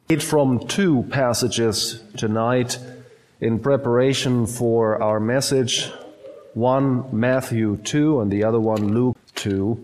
Read from two passages tonight in preparation for our message. One, Matthew 2, and the other one, Luke 2.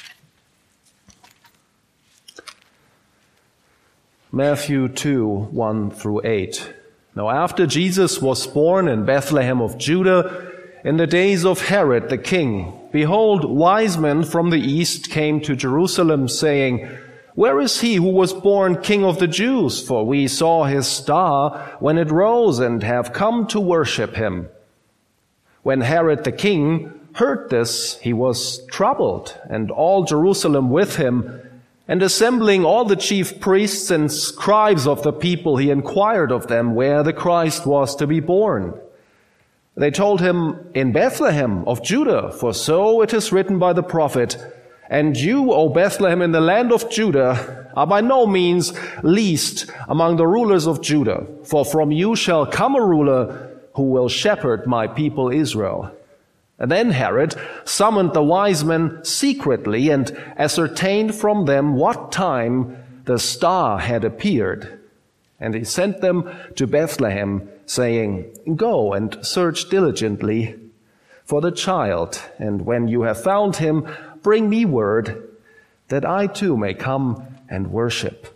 Matthew 2, 1 through 8. Now after Jesus was born in Bethlehem of Judah, in the days of Herod the king, behold, wise men from the east came to Jerusalem, saying, Where is he who was born King of the Jews? For we saw his star when it rose and have come to worship him. When Herod the king heard this, he was troubled, and all Jerusalem with him. And assembling all the chief priests and scribes of the people, he inquired of them where the Christ was to be born. They told him, In Bethlehem of Judah, for so it is written by the prophet, And you, O Bethlehem, in the land of Judah, are by no means least among the rulers of Judah, for from you shall come a ruler who will shepherd my people Israel. And then Herod summoned the wise men secretly and ascertained from them what time the star had appeared. And he sent them to Bethlehem, saying, Go and search diligently for the child, and when you have found him, bring me word, that I too may come and worship.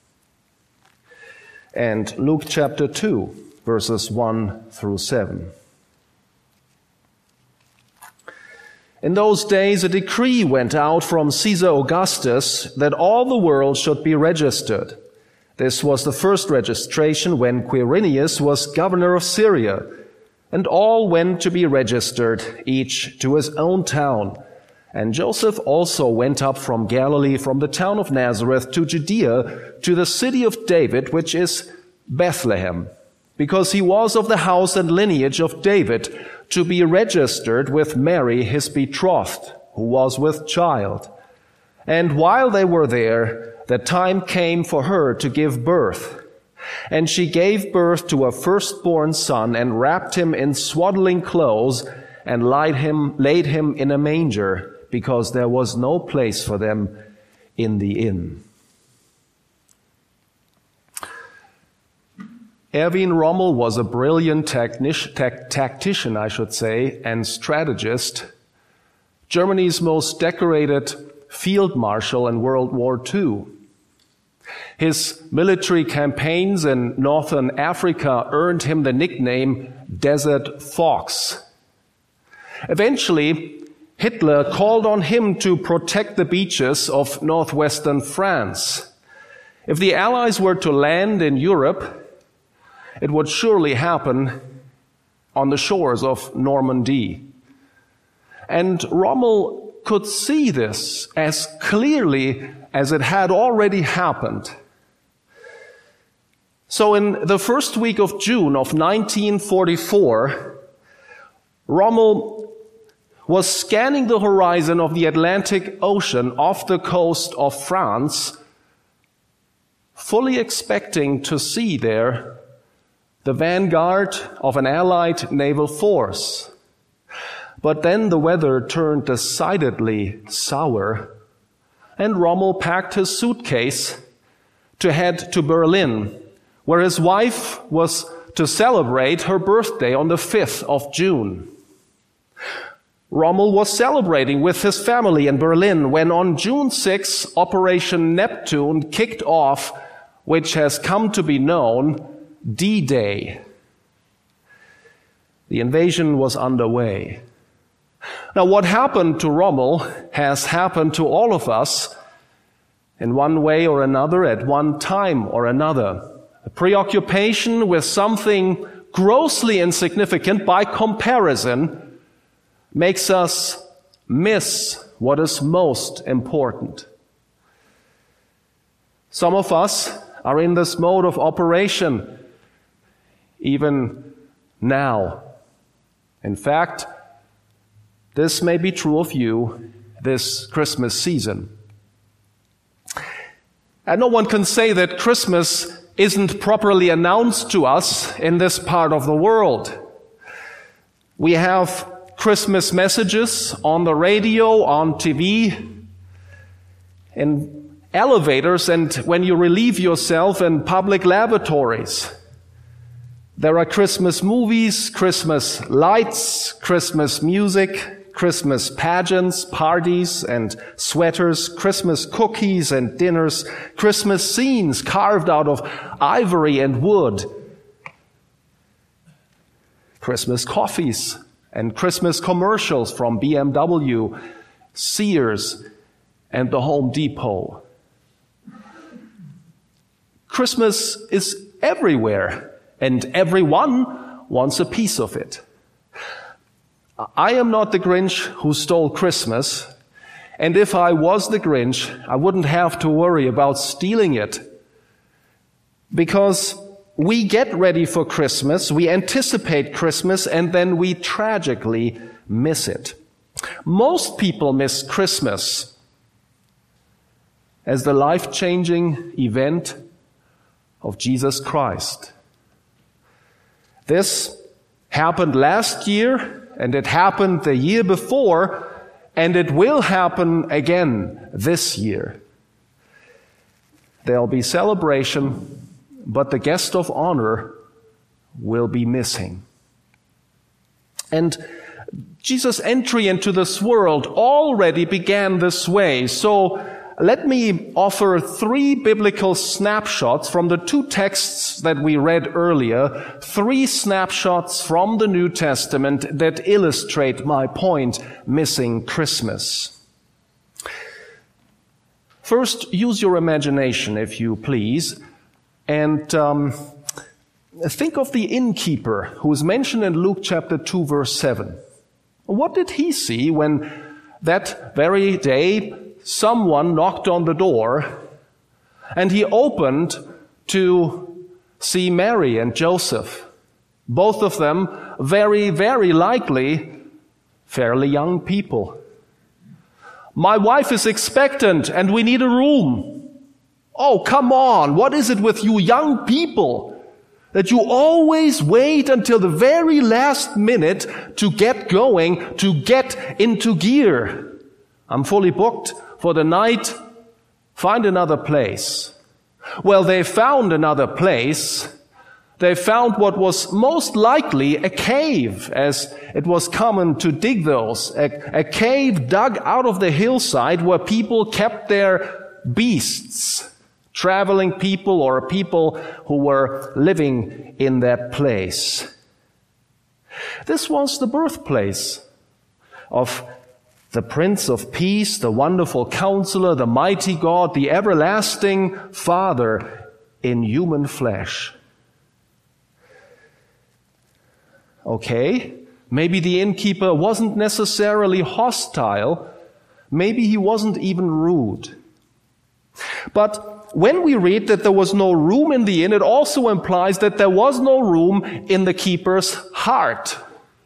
And Luke chapter 2, verses 1 through 7. In those days a decree went out from Caesar Augustus that all the world should be registered. This was the first registration when Quirinius was governor of Syria, and all went to be registered, each to his own town. And Joseph also went up from Galilee, from the town of Nazareth to Judea, to the city of David, which is Bethlehem, because he was of the house and lineage of David, to be registered with Mary, his betrothed, who was with child. And while they were there, the time came for her to give birth. And she gave birth to a firstborn son, and wrapped him in swaddling clothes, and laid him in a manger, because there was no place for them in the inn. Erwin Rommel was a brilliant tactician, and strategist, Germany's most decorated field marshal in World War II. His military campaigns in northern Africa earned him the nickname Desert Fox. Eventually, Hitler called on him to protect the beaches of northwestern France. If the Allies were to land in Europe, it would surely happen on the shores of Normandy. And Rommel could see this as clearly as it had already happened. So in the first week of June of 1944, Rommel was scanning the horizon of the Atlantic Ocean off the coast of France, fully expecting to see there the vanguard of an Allied naval force. But then the weather turned decidedly sour, and Rommel packed his suitcase to head to Berlin, where his wife was to celebrate her birthday on the 5th of June. Rommel was celebrating with his family in Berlin when on June 6, Operation Neptune kicked off, which has come to be known D-Day. The invasion was underway. Now, what happened to Rommel has happened to all of us in one way or another, at one time or another. A preoccupation with something grossly insignificant by comparison makes us miss what is most important. Some of us are in this mode of operation even now. In fact, this may be true of you this Christmas season. And no one can say that Christmas isn't properly announced to us in this part of the world. We have Christmas messages on the radio, on TV, and elevators and when you relieve yourself in public lavatories. There are Christmas movies, Christmas lights, Christmas music, Christmas pageants, parties and sweaters, Christmas cookies and dinners, Christmas scenes carved out of ivory and wood, Christmas coffees and Christmas commercials from BMW, Sears, and the Home Depot. Christmas is everywhere, and everyone wants a piece of it. I am not the Grinch who stole Christmas, and if I was the Grinch, I wouldn't have to worry about stealing it. Because we get ready for Christmas, we anticipate Christmas, and then we tragically miss it. Most people miss Christmas as the life-changing event of Jesus Christ. This happened last year, and it happened the year before, and it will happen again this year. There'll be celebration, but the guest of honor will be missing. And Jesus' entry into this world already began this way. So let me offer 3 biblical snapshots from the 2 texts that we read earlier, 3 snapshots from the New Testament that illustrate my point, missing Christmas. First, use your imagination, if you please, and think of the innkeeper who is mentioned in Luke chapter 2, verse 7. What did he see when that very day someone knocked on the door and he opened to see Mary and Joseph? Both of them very, very likely fairly young people. My wife is expectant and we need a room. Oh, come on, what is it with you young people that you always wait until the very last minute to get going, to get into gear? I'm fully booked for the night. Find another place. Well, they found another place. They found what was most likely a cave, as it was common to dig those. A cave dug out of the hillside where people kept their beasts. Traveling people or people who were living in that place. This was the birthplace of the Prince of Peace, the wonderful Counselor, the mighty God, the everlasting Father in human flesh. Okay, maybe the innkeeper wasn't necessarily hostile. Maybe he wasn't even rude. But when we read that there was no room in the inn, it also implies that there was no room in the keeper's heart.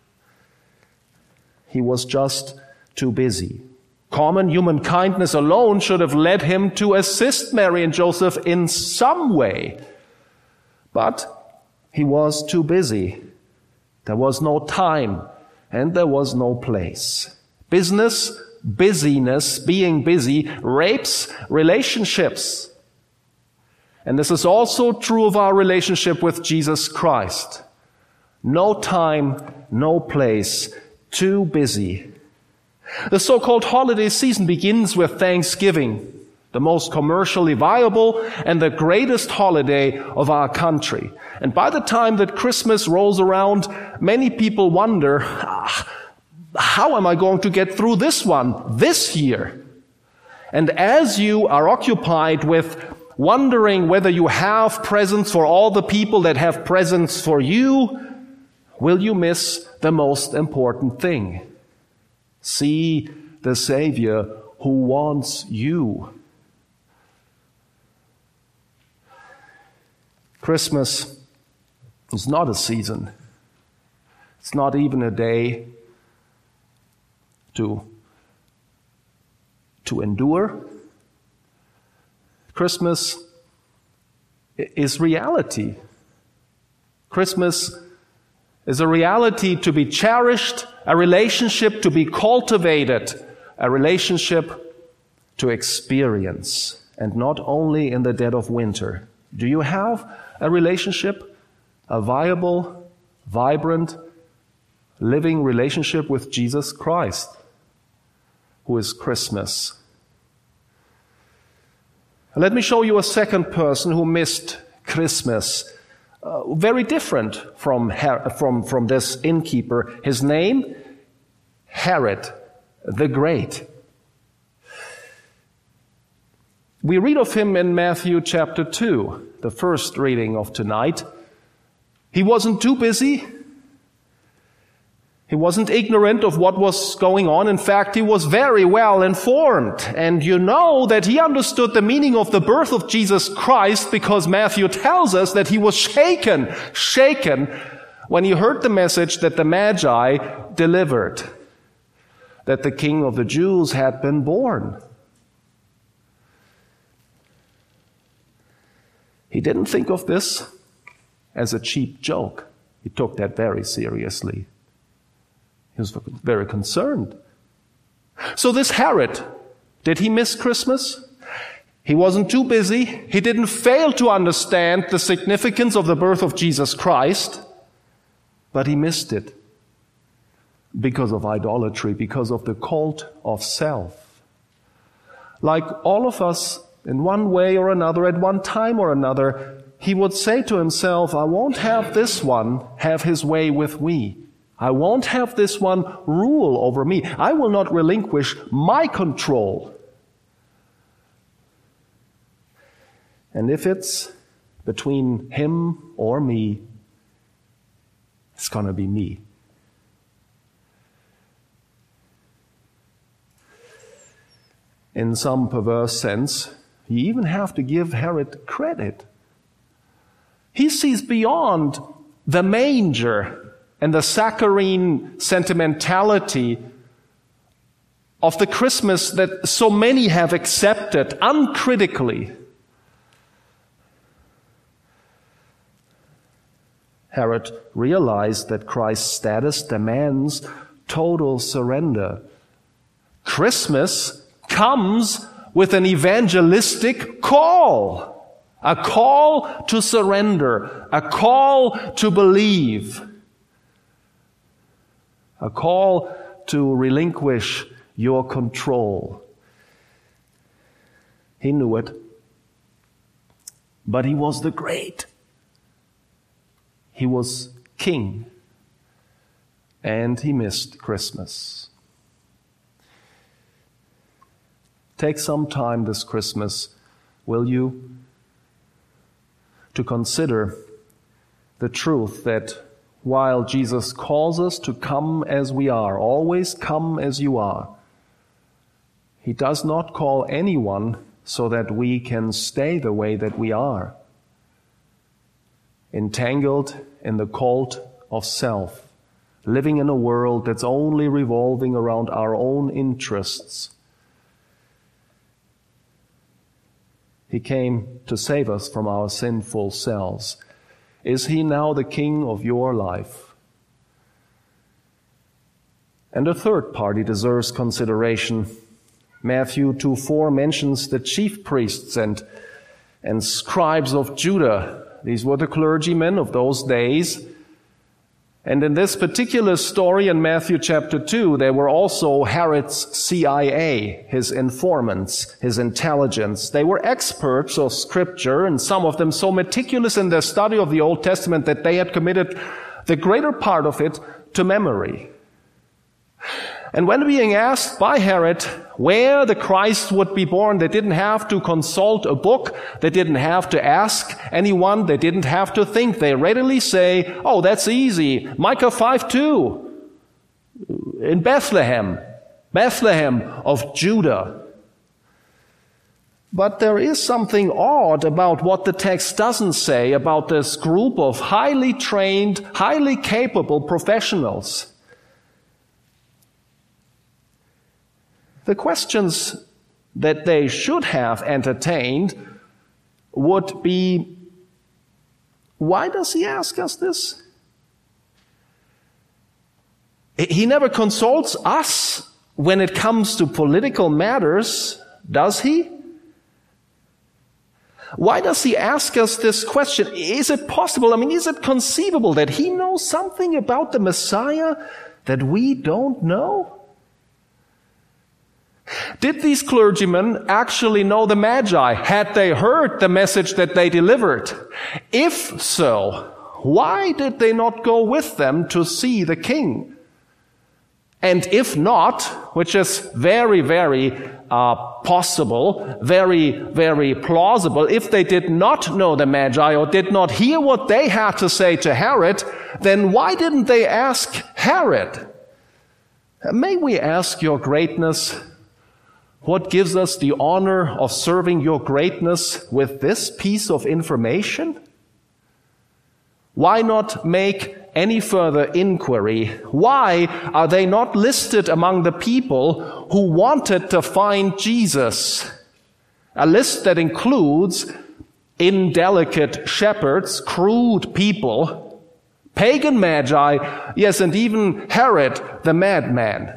He was just too busy. Common human kindness alone should have led him to assist Mary and Joseph in some way. But he was too busy. There was no time, and there was no place. Business, busyness, being busy, rapes relationships. And this is also true of our relationship with Jesus Christ. No time, no place, too busy. The so-called holiday season begins with Thanksgiving, the most commercially viable and the greatest holiday of our country. And by the time that Christmas rolls around, many people wonder, how am I going to get through this one, this year? And as you are occupied with wondering whether you have presents for all the people that have presents for you, will you miss the most important thing? See the Savior who wants you. Christmas is not a season. It's not even a day to endure. Christmas is reality. Christmas is a reality to be cherished, a relationship to be cultivated, a relationship to experience. and not only in the dead of winter. Do you have a relationship, a viable, vibrant, living relationship with Jesus Christ, who is Christmas? Let me show you a second person who missed Christmas. Very different from this innkeeper. His name, Herod the Great. We read of him in Matthew chapter 2, the first reading of tonight. He wasn't too busy. He wasn't ignorant of what was going on. In fact, he was very well informed. And you know that he understood the meaning of the birth of Jesus Christ because Matthew tells us that he was shaken when he heard the message that the Magi delivered, that the King of the Jews had been born. He didn't think of this as a cheap joke. He took that very seriously. He was very concerned. So this Herod, did he miss Christmas? He wasn't too busy. He didn't fail to understand the significance of the birth of Jesus Christ, but he missed it because of idolatry, because of the cult of self. Like all of us, in one way or another, at one time or another, he would say to himself, I won't have this one have his way with me. I won't have this one rule over me. I will not relinquish my control. And if it's between him or me, it's going to be me. In some perverse sense, you even have to give Herod credit. He sees beyond the manger and the saccharine sentimentality of the Christmas that so many have accepted uncritically. Herod realized that Christ's status demands total surrender. Christmas comes with an evangelistic call, a call to surrender, a call to believe, a call to relinquish your control. He knew it, but he was the great. He was king, and he missed Christmas. Take some time this Christmas, will you, to consider the truth that while Jesus calls us to come as we are, always come as you are, he does not call anyone so that we can stay the way that we are, entangled in the cult of self, living in a world that's only revolving around our own interests. He came to save us from our sinful selves. Is he now the king of your life? And a third party deserves consideration. Matthew 2:4 mentions the chief priests and scribes of Judah. These were the clergymen of those days. And in this particular story in Matthew chapter 2, there were also Herod's CIA, his informants, his intelligence. They were experts of Scripture, and some of them so meticulous in their study of the Old Testament that they had committed the greater part of it to memory. And when being asked by Herod where the Christ would be born, they didn't have to consult a book. They didn't have to ask anyone. They didn't have to think. They readily say, oh, that's easy. Micah 5:2. In Bethlehem of Judah. But there is something odd about what the text doesn't say about this group of highly trained, highly capable professionals. The questions that they should have entertained would be, why does he ask us this? He never consults us when it comes to political matters, does he? Why does he ask us this question? Is it possible? Is it conceivable that he knows something about the Messiah that we don't know? Did these clergymen actually know the Magi? Had they heard the message that they delivered? If so, why did they not go with them to see the king? And if not, which is very, very possible, very, very plausible, if they did not know the Magi or did not hear what they had to say to Herod, then why didn't they ask Herod? May we ask your greatness, what gives us the honor of serving your greatness with this piece of information? Why not make any further inquiry? Why are they not listed among the people who wanted to find Jesus? A list that includes indelicate shepherds, crude people, pagan magi, yes, and even Herod the madman.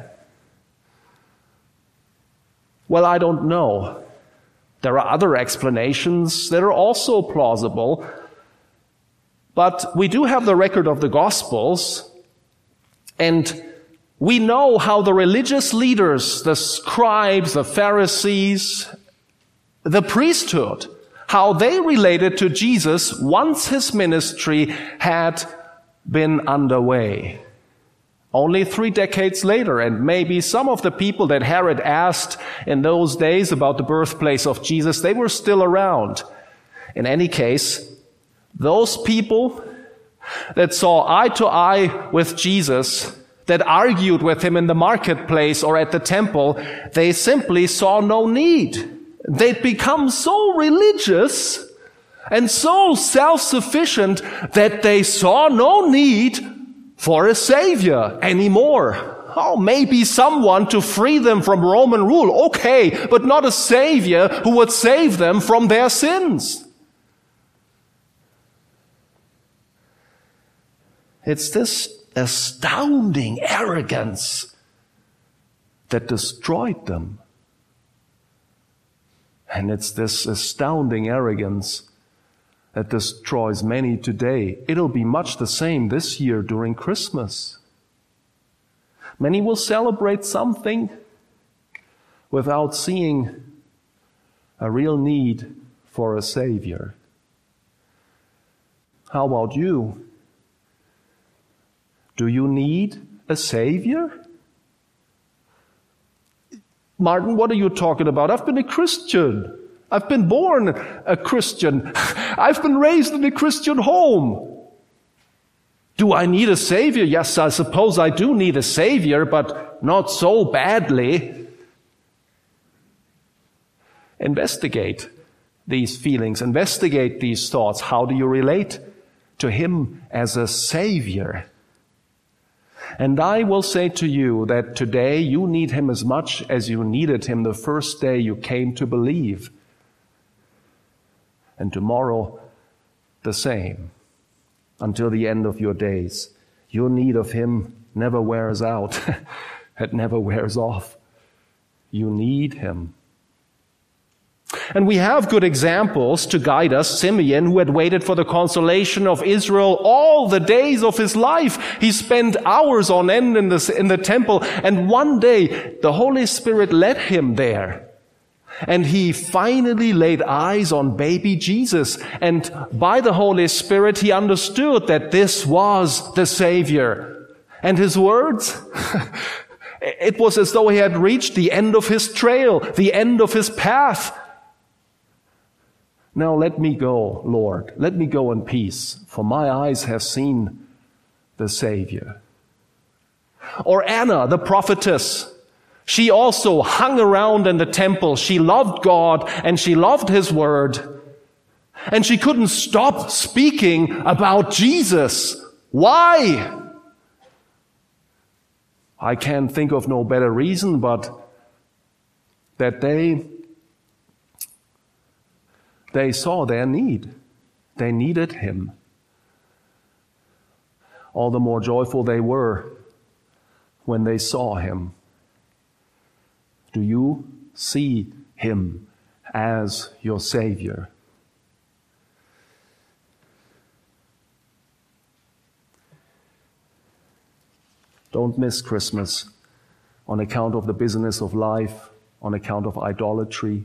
Well, I don't know. There are other explanations that are also plausible. But we do have the record of the Gospels, and we know how the religious leaders, the scribes, the Pharisees, the priesthood, how they related to Jesus once his ministry had been underway. Only 3 decades later, and maybe some of the people that Herod asked in those days about the birthplace of Jesus, they were still around. In any case, those people that saw eye to eye with Jesus, that argued with him in the marketplace or at the temple, they simply saw no need. They'd become so religious and so self-sufficient that they saw no need for a savior anymore. Oh, maybe someone to free them from Roman rule. Okay, but not a savior who would save them from their sins. It's this astounding arrogance that destroyed them. And it's this astounding arrogance that destroys many today. It'll be much the same this year during Christmas. Many will celebrate something without seeing a real need for a Savior. How about you? Do you need a Savior? Martin, what are you talking about? I've been a Christian. I've been born a Christian. I've been raised in a Christian home. Do I need a Savior? Yes, I suppose I do need a Savior, but not so badly. Investigate these feelings. Investigate these thoughts. How do you relate to Him as a Savior? And I will say to you that today you need Him as much as you needed Him the first day you came to believe. And tomorrow, the same, until the end of your days. Your need of Him never wears out. It never wears off. You need Him. And we have good examples to guide us. Simeon, who had waited for the consolation of Israel all the days of his life. He spent hours on end in the temple, and one day the Holy Spirit led him there. And he finally laid eyes on baby Jesus. And by the Holy Spirit, he understood that this was the Savior. And his words, it was as though he had reached the end of his trail, the end of his path. Now let me go, Lord. Let me go in peace, for my eyes have seen the Savior. Or Anna, the prophetess. She also hung around in the temple. She loved God and she loved His word. And she couldn't stop speaking about Jesus. Why? I can't think of no better reason but that they saw their need. They needed Him. All the more joyful they were when they saw Him. Do you see Him as your Savior? Don't miss Christmas on account of the business of life, on account of idolatry,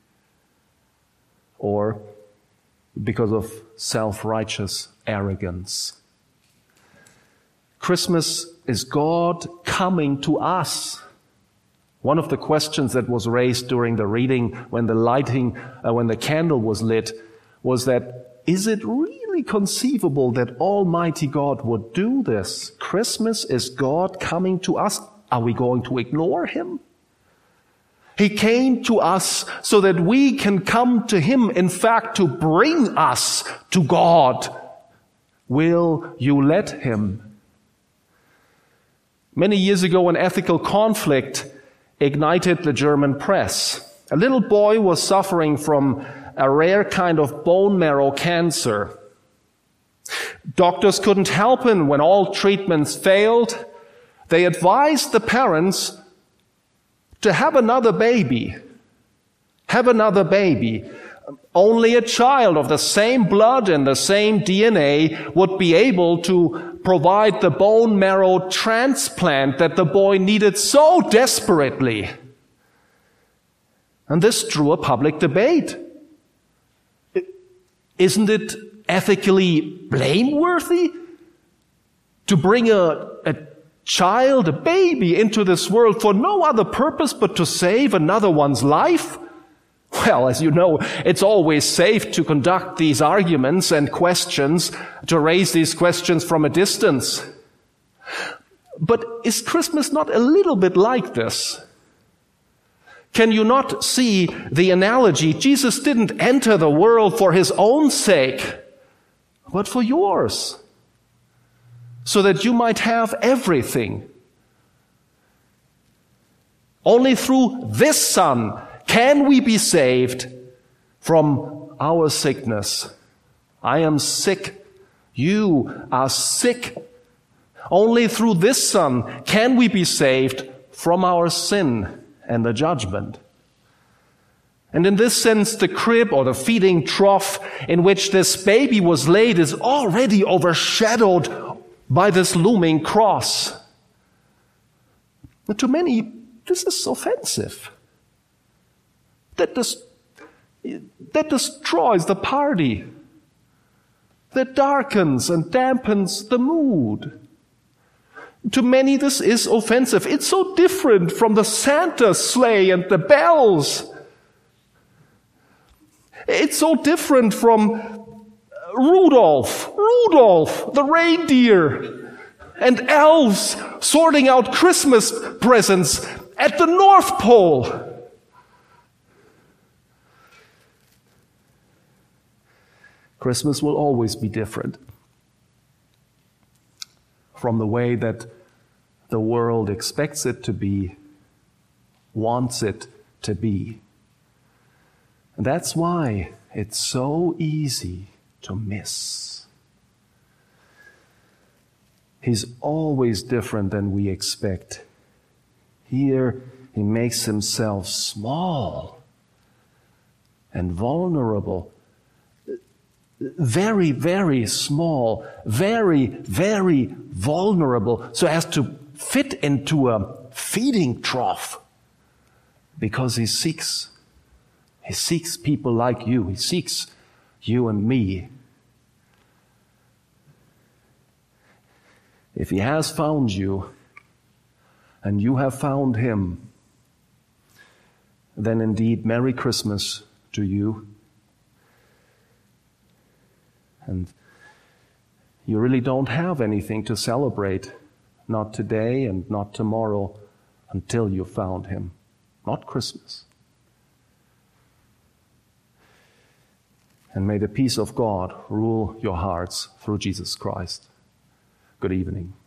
or because of self-righteous arrogance. Christmas is God coming to us. One of the questions that was raised during the reading when the candle was lit was that, is it really conceivable that Almighty God would do this? Christmas is God coming to us. Are we going to ignore Him? He came to us so that we can come to Him, in fact, to bring us to God. Will you let Him? Many years ago, an ethical conflict ignited the German press. A little boy was suffering from a rare kind of bone marrow cancer. Doctors couldn't help him when all treatments failed. They advised the parents to have another baby. Have another baby. Only a child of the same blood and the same DNA would be able to provide the bone marrow transplant that the boy needed so desperately. And this drew a public debate. Isn't it ethically blameworthy to bring a child, a baby, into this world for no other purpose but to save another one's life? Well, as you know, it's always safe to conduct these arguments and questions, to raise these questions from a distance. But is Christmas not a little bit like this? Can you not see the analogy? Jesus didn't enter the world for His own sake, but for yours, so that you might have everything. Only through this Son can we be saved from our sickness. I am sick. You are sick. Only through this Son can we be saved from our sin and the judgment. And in this sense, the crib or the feeding trough in which this baby was laid is already overshadowed by this looming cross. And to many, this is offensive. That destroys the party. That darkens and dampens the mood. To many, this is offensive. It's so different from the Santa sleigh and the bells. It's so different from Rudolph, the reindeer, and elves sorting out Christmas presents at the North Pole. Christmas will always be different from the way that the world expects it to be, wants it to be. And that's why it's so easy to miss. He's always different than we expect. Here, He makes Himself small and vulnerable. Very, very small, very, very vulnerable, so as to fit into a feeding trough. Because He seeks people like you. He seeks you and me. If He has found you, and you have found Him, then indeed, Merry Christmas to you. And you really don't have anything to celebrate, not today and not tomorrow, until you found Him. Not Christmas. And may the peace of God rule your hearts through Jesus Christ. Good evening.